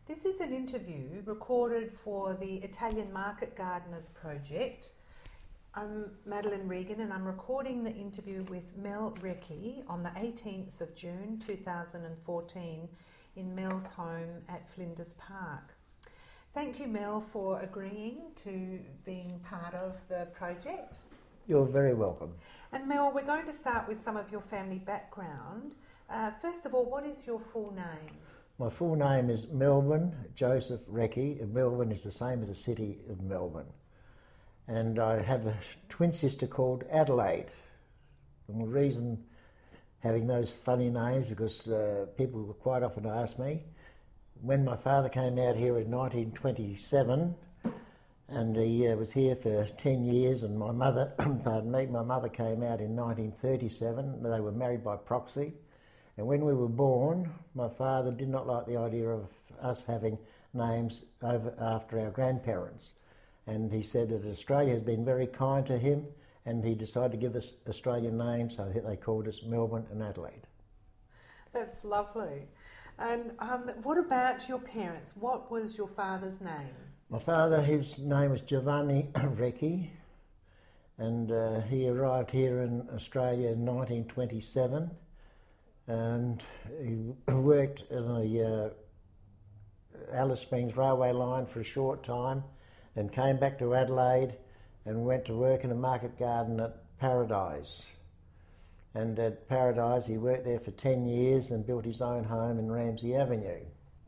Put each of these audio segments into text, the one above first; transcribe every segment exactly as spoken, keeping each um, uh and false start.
This is an interview recorded for the Italian Market Gardeners project. I'm Madeline Regan and I'm recording the interview with Mel Recchi on the eighteenth of June two thousand fourteen in Mel's home at Flinders Park. Thank you, Mel, for agreeing to being part of the project. You're very welcome. And Mel, we're going to start with some of your family background. Uh, first of all, what is your full name? My full name is Melbourne Joseph Recchi, and Melbourne is the same as the city of Melbourne. And I have a twin sister called Adelaide. And the reason having those funny names, because uh, people quite often ask me, when my father came out here in nineteen twenty-seven, and he uh, was here for ten years, and my mother, pardon me, my mother came out in nineteen thirty-seven. They were married by proxy. And when we were born, my father did not like the idea of us having names over after our grandparents. And he said that Australia has been very kind to him, and he decided to give us Australian names, so they called us Melbourne and Adelaide. That's lovely. And um, what about your parents? What was your father's name? My father, his name was Giovanni Recchi, and uh, he arrived here in Australia in nineteen twenty-seven, and he worked on the uh, Alice Springs railway line for a short time, then came back to Adelaide and went to work in a market garden at Paradise. And at Paradise he worked there for ten years and built his own home in Ramsay Avenue.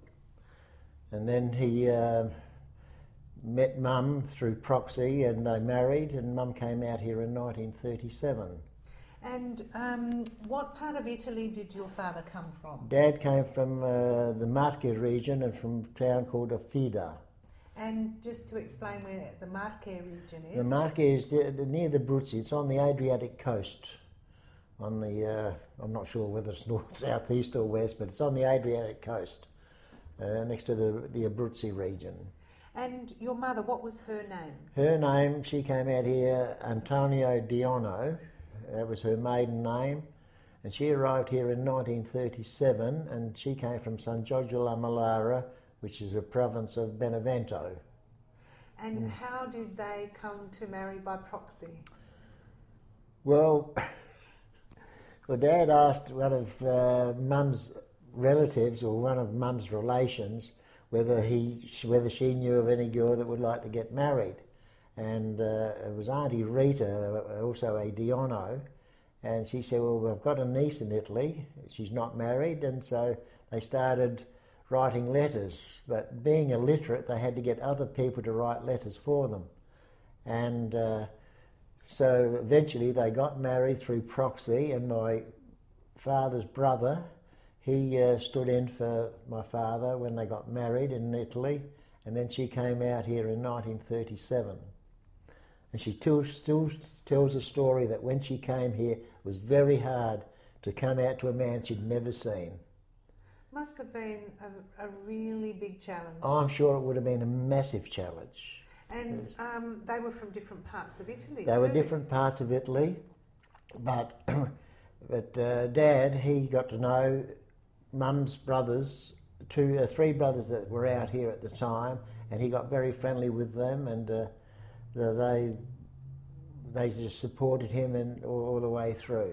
And then he uh, met Mum through proxy and they married, and Mum came out here in nineteen thirty-seven. And um, what part of Italy did your father come from? Dad came from uh, the Marche region and from a town called Affida. And just to explain where the Marche region is? The Marche is near the Abruzzi. It's on the Adriatic coast. On the, uh, I'm not sure whether it's north, south, east or west, but it's on the Adriatic coast, uh, next to the, the Abruzzi region. And your mother, what was her name? Her name, she came out here, Antonio Diono. That was her maiden name, and she arrived here in nineteen thirty-seven, and she came from San Giorgio la Malara, which is a province of Benevento. And mm. how did they come to marry by proxy? Well, well, Dad asked one of uh, Mum's relatives or one of Mum's relations whether he, whether she knew of any girl that would like to get married. And uh, it was Auntie Rita, also a Diono, and she said, well, we've got a niece in Italy, she's not married, and so they started writing letters. But being illiterate, they had to get other people to write letters for them. And uh, so eventually they got married through proxy, and my father's brother, he uh, stood in for my father when they got married in Italy, and then she came out here in nineteen thirty-seven. And she still, still tells a story that when she came here, it was very hard to come out to a man she'd never seen. Must have been a, a really big challenge. I'm sure it would have been a massive challenge. And yes. um, they were from different parts of Italy They too. were different parts of Italy, but, but uh, Dad, he got to know Mum's brothers, two, uh, three brothers that were out here at the time, and he got very friendly with them, and uh, the, they they just supported him and all, all the way through.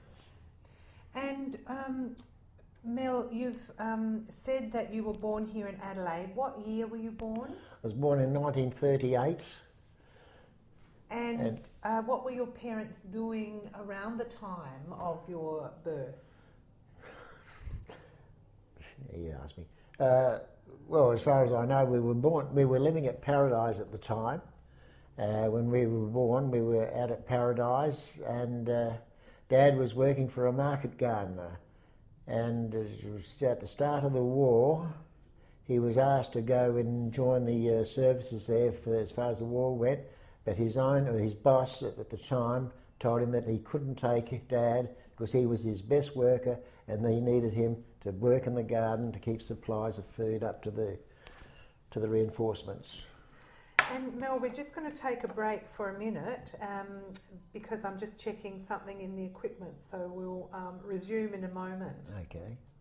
And um, Mel, you've um, said that you were born here in Adelaide. What year were you born? I was born in nineteen thirty-eight. And, and uh, what were your parents doing around the time of your birth? You asked me. Uh, well, as far as I know, we were born. We were living at Paradise at the time. Uh, when we were born, we were out at Paradise, and uh, Dad was working for a market gardener. And it was at the start of the war, he was asked to go and join the uh, services there for, as far as the war went. But his own, or his boss at the time, told him that he couldn't take Dad because he was his best worker, and he needed him to work in the garden to keep supplies of food up to the to the reinforcements. And Mel, we're just going to take a break for a minute um, because I'm just checking something in the equipment, so we'll um, resume in a moment. Okay.